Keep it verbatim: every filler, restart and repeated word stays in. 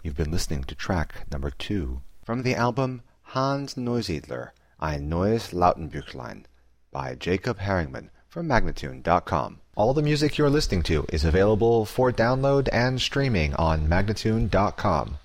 You've been listening to track number two from the album Hans Neusiedler, Ein neues Lautenbüchlein by Jacob Herringman from Magnatune dot com. All the music you're listening to is available for download and streaming on Magnatune dot com.